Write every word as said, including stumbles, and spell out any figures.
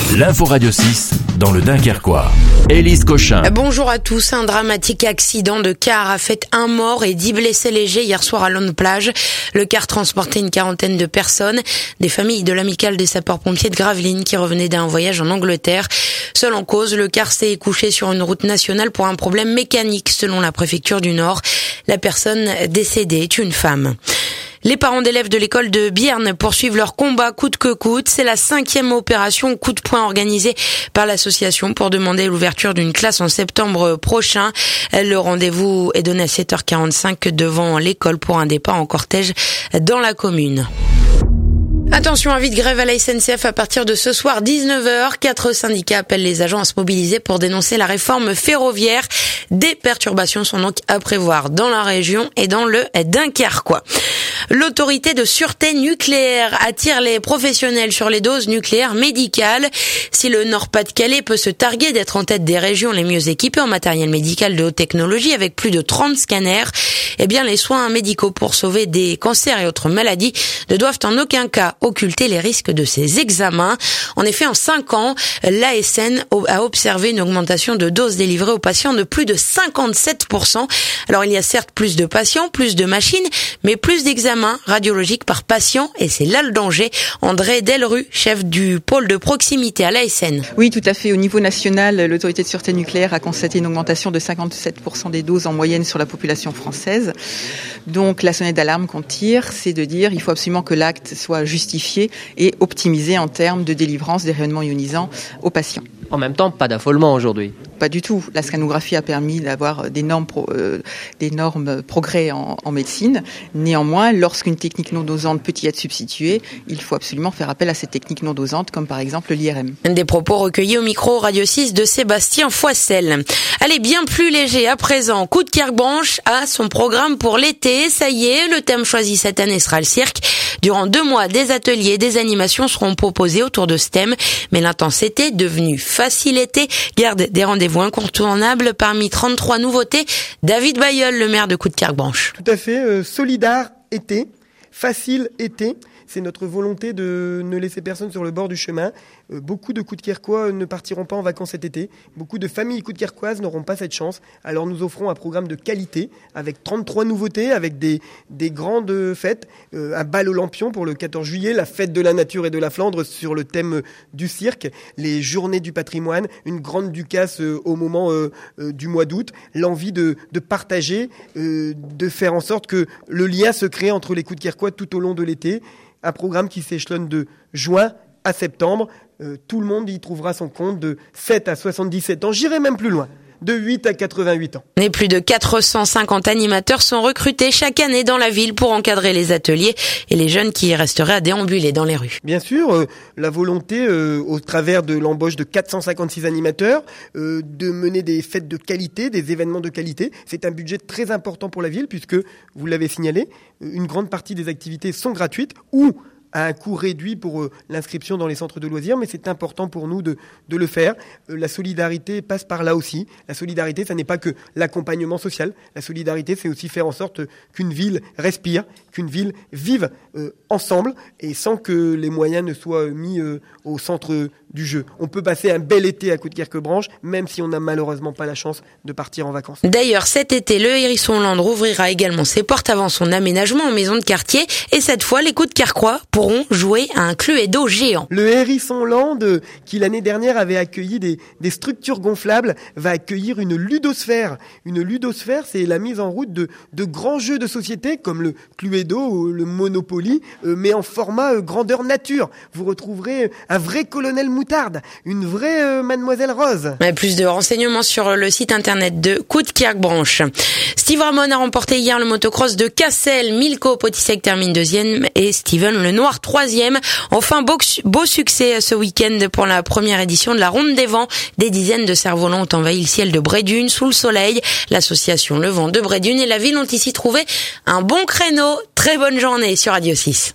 L'info Radio six dans le Dunkerquois. Élise Cochin. Bonjour à tous. Un dramatique accident de car a fait un mort et dix blessés légers hier soir à Lonne-Plage. Le car transportait une quarantaine de personnes, des familles de l'amicale des sapeurs-pompiers de Gravelines qui revenaient d'un voyage en Angleterre. Seul en cause, le car s'est couché sur une route nationale pour un problème mécanique selon la préfecture du Nord. La personne décédée est une femme. Les parents d'élèves de l'école de Bierne poursuivent leur combat coûte que coûte. C'est la cinquième opération coup de poing organisée par l'association pour demander l'ouverture d'une classe en septembre prochain. Le rendez-vous est donné à sept heures quarante-cinq devant l'école pour un départ en cortège dans la commune. Attention, avis de grève à la S N C F à partir de ce soir dix-neuf heures. Quatre syndicats appellent les agents à se mobiliser pour dénoncer la réforme ferroviaire. Des perturbations sont donc à prévoir dans la région et dans le Dunkerquois. L'autorité de sûreté nucléaire attire les professionnels sur les doses nucléaires médicales. Si le Nord-Pas-de-Calais peut se targuer d'être en tête des régions les mieux équipées en matériel médical de haute technologie avec plus de trente scanners, eh bien les soins médicaux pour sauver des cancers et autres maladies ne doivent en aucun cas occulter les risques de ces examens. En effet, en cinq ans, l'A S N a observé une augmentation de doses délivrées aux patients de plus de cinquante-sept pour cent. Alors il y a certes plus de patients, plus de machines, mais plus d'examens radiologiques par patient, et c'est là le danger. André Delru, chef du pôle de proximité à l'A S N. Oui, tout à fait. Au niveau national, l'autorité de sûreté nucléaire a constaté une augmentation de cinquante-sept pour cent des doses en moyenne sur la population française. Donc la sonnette d'alarme qu'on tire, c'est de dire il faut absolument que l'acte soit justifié et optimisé en termes de délivrance des rayonnements ionisants aux patients. En même temps, pas d'affolement aujourd'hui. Pas du tout. La scanographie a permis d'avoir d'énormes, pro, euh, d'énormes progrès en, en médecine. Néanmoins, lorsqu'une technique non dosante peut y être substituée, il faut absolument faire appel à cette technique non dosante, comme par exemple l'I R M. Des propos recueillis au micro Radio six de Sébastien Foissel. Allez, bien plus léger à présent. Coup de Kerkbranche a son programme pour l'été. Ça y est, le thème choisi cette année sera le cirque. Durant deux mois, des ateliers et des animations seront proposés autour de ce thème. Mais l'intensité, devenue facile été, garde des rendez-vous incontournables parmi trente-trois nouveautés. David Bayeul, le maire de Coup de Kerkbranche. Tout à fait, euh, solidar été, facile été. C'est notre volonté de ne laisser personne sur le bord du chemin. Euh, beaucoup de Coudekerquois ne partiront pas en vacances cet été. Beaucoup de familles coudekerquoises n'auront pas cette chance. Alors nous offrons un programme de qualité avec trente-trois nouveautés, avec des, des grandes fêtes. Euh, un bal au lampion pour le quatorze juillet, la fête de la nature et de la Flandre sur le thème du cirque, les journées du patrimoine, une grande ducasse euh, au moment euh, euh, du mois d'août, l'envie de, de partager, euh, de faire en sorte que le lien se crée entre les Coudekerquois tout au long de l'été. Un programme qui s'échelonne de juin à septembre. Euh, tout le monde y trouvera son compte de sept à soixante-dix-sept ans. J'irai même plus loin. De huit à quatre-vingt-huit ans. Et plus de quatre cent cinquante animateurs sont recrutés chaque année dans la ville pour encadrer les ateliers et les jeunes qui resteraient à déambuler dans les rues. Bien sûr, euh, la volonté, euh, au travers de l'embauche de quatre cent cinquante-six animateurs, euh, de mener des fêtes de qualité, des événements de qualité. C'est un budget très important pour la ville puisque, vous l'avez signalé, une grande partie des activités sont gratuites ou à un coût réduit pour euh, l'inscription dans les centres de loisirs, mais c'est important pour nous de, de le faire. Euh, la solidarité passe par là aussi. La solidarité, ça n'est pas que l'accompagnement social. La solidarité, c'est aussi faire en sorte qu'une ville respire, qu'une ville vive euh, ensemble et sans que les moyens ne soient mis euh, au centre du jeu. On peut passer un bel été à Coudekerque-Branche, même si on n'a malheureusement pas la chance de partir en vacances. D'ailleurs, cet été, le Hérisson-Land rouvrira également ses portes avant son aménagement en maison de quartier. Et cette fois, les Coudekerquois pourront jouer à un Cluedo géant. Le Hérisson-Land, qui l'année dernière avait accueilli des, des structures gonflables, va accueillir une ludosphère. Une ludosphère, c'est la mise en route de, de grands jeux de société, comme le Cluedo ou le Monopoly, euh, mais en format euh, grandeur nature. Vous retrouverez un vrai colonel Moutarde, une vraie euh, Mademoiselle Rose. Ouais, plus de renseignements sur le site internet de Coup de Kerkbranche. Steve Ramon a remporté hier le motocross de Cassel. Milko Potisek termine deuxième et Steven Lenoir troisième. Enfin, beau, beau succès ce week-end pour la première édition de la Ronde des Vents. Des dizaines de cerfs-volants ont envahi le ciel de Brédune sous le soleil. L'association Le Vent de Brédune et la ville ont ici trouvé un bon créneau. Très bonne journée sur Radio six.